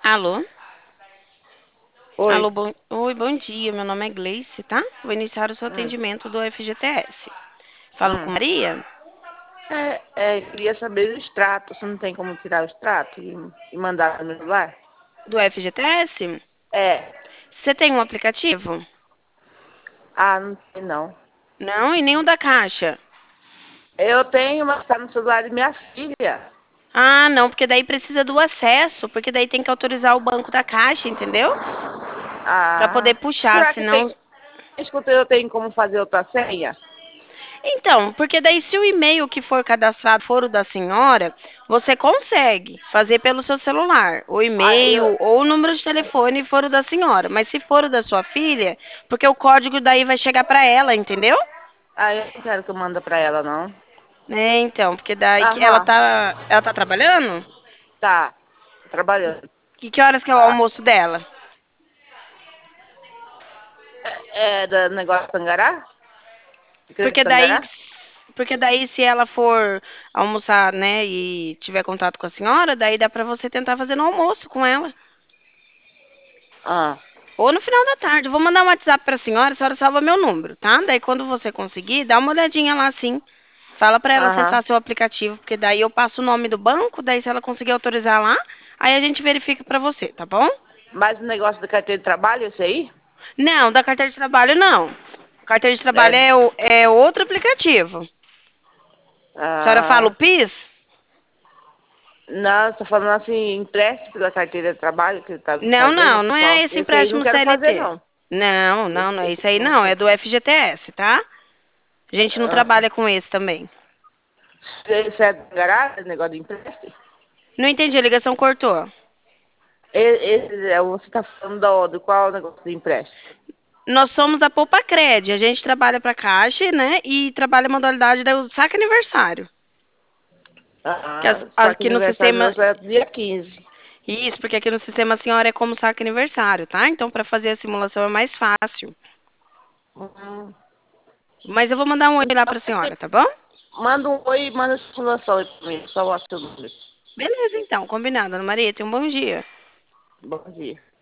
Alô? Oi. Alô, oi, bom dia. Meu nome é Gleice, tá? Vou iniciar o seu Hum, atendimento do FGTS. Falo com hum. Maria? Queria saber o extrato. Você não tem como tirar o extrato e mandar no meu celular? Do FGTS? É. Você tem um aplicativo? Ah, não tem não. Não, e nem o da Caixa. Eu tenho, mas está no celular de minha filha. Ah, não, porque daí precisa do acesso, porque daí tem que autorizar o banco da Caixa, entendeu? Pra poder Ah, puxar, será que senão. tem? Escuta, eu tenho como fazer outra senha? Então, porque daí se o e-mail que for cadastrado for o da senhora, você consegue fazer pelo seu celular, o Aí eu, e-mail ou o número de telefone for o da senhora, mas se for o da sua filha, porque o código daí vai chegar para ela, entendeu? aí eu não quero que eu manda para ela, não. É, então, porque daí que Aham, ela tá trabalhando? tá. Trabalhando. Que horas que é o Ah, almoço dela? é do negócio Tangará? Igreja Porque daí Tangará? porque daí se ela for almoçar, né, e tiver contato com a senhora, daí dá para você tentar fazer no almoço com ela. Ah, Ou no final da tarde. Eu vou mandar um WhatsApp para a senhora salva meu número, tá? Daí quando você conseguir, dá uma olhadinha lá sim. Fala para ela aham. acessar seu aplicativo, porque daí eu passo o nome do banco, daí se ela conseguir autorizar lá, aí a gente verifica para você, tá bom? Mas o negócio da carteira de trabalho, esse aí? Não, da carteira de trabalho não. Carteira de trabalho É. é outro aplicativo. A senhora fala o Ah, PIS? não, você tá falando assim, empréstimo pela carteira de trabalho que ele tá Não, fazendo, não, o não é pessoal. esse Esse aí não empréstimo quero fazer, CLT. não. Não, não, não é Esse isso aí não não, é quero. do FGTS, tá? A gente não Ah, trabalha com esse também. esse é do garagem, negócio de empréstimo? Não entendi, a ligação cortou. Esse é, você tá falando do qual negócio de empréstimo? Nós somos a Poupa-Cred. A gente trabalha para Caixa, né? E trabalha a modalidade do saque aniversário. Que Ah, só que o aqui no aniversário sistema. meu é dia 15. Isso, porque aqui no sistema a senhora é como saque aniversário, tá? Então, para fazer a simulação é mais fácil. Hum. Mas eu vou mandar um oi lá para a senhora, tá bom? Manda um oi e manda a simulação aí pra mim, só o seu número. Beleza, então, combinado, Ana Maria. Tenha um bom dia. Bom dia.